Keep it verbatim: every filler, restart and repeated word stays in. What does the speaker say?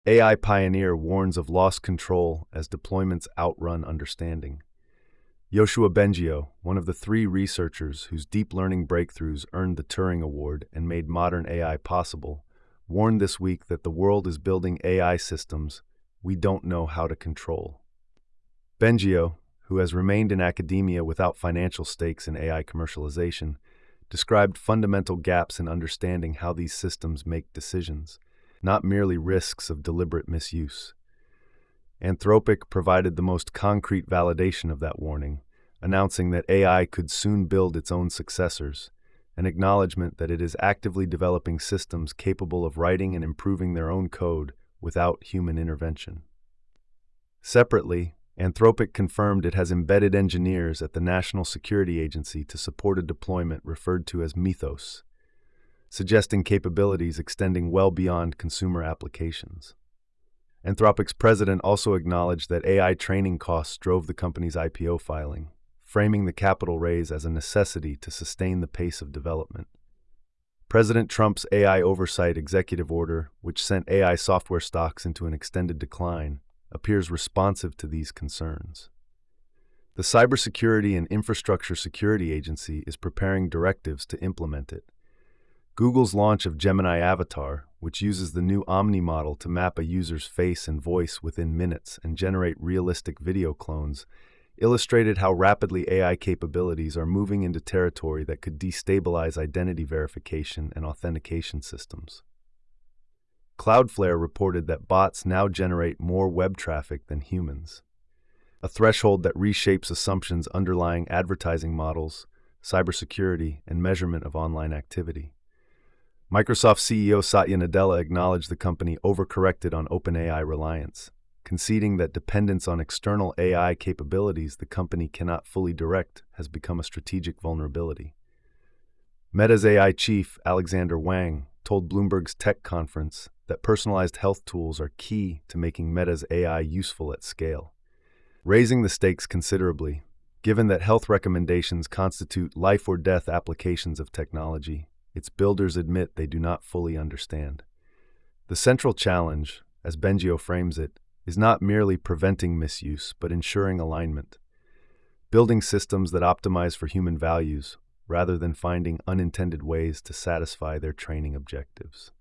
A I pioneer warns of lost control as deployments outrun understanding. Yoshua Bengio, one of the three researchers whose deep learning breakthroughs earned the Turing Award and made modern A I possible, warned this week that the world is building A I systems we don't know how to control. Bengio, who has remained in academia without financial stakes in A I commercialization, described fundamental gaps in understanding how these systems make decisions, not merely risks of deliberate misuse. Anthropic provided the most concrete validation of that warning, announcing that A I could soon build its own successors, an acknowledgement that it is actively developing systems capable of writing and improving their own code without human intervention. Separately, Anthropic confirmed it has embedded engineers at the National Security Agency to support a deployment referred to as Mythos, suggesting capabilities extending well beyond consumer applications. Anthropic's president also acknowledged that A I training costs drove the company's I P O filing, framing the capital raise as a necessity to sustain the pace of development. President Trump's A I oversight executive order, which sent A I software stocks into an extended decline, appears responsive to these concerns. The Cybersecurity and Infrastructure Security Agency is preparing directives to implement it. Google's launch of Gemini Avatar, which uses the new Omni model to map a user's face and voice within minutes and generate realistic video clones, illustrated how rapidly A I capabilities are moving into territory that could destabilize identity verification and authentication systems. Cloudflare reported that bots now generate more web traffic than humans, a threshold that reshapes assumptions underlying advertising models, cybersecurity, and measurement of online activity. Microsoft C E O Satya Nadella acknowledged the company overcorrected on OpenAI reliance, conceding that dependence on external A I capabilities the company cannot fully direct has become a strategic vulnerability. Meta's A I chief, Alexander Wang, told Bloomberg's tech conference that personalized health tools are key to making Meta's A I useful at scale, raising the stakes considerably, given that health recommendations constitute life-or-death applications of technology. Its builders admit they do not fully understand. The central challenge, as Bengio frames it, is not merely preventing misuse, but ensuring alignment, building systems that optimize for human values rather than finding unintended ways to satisfy their training objectives.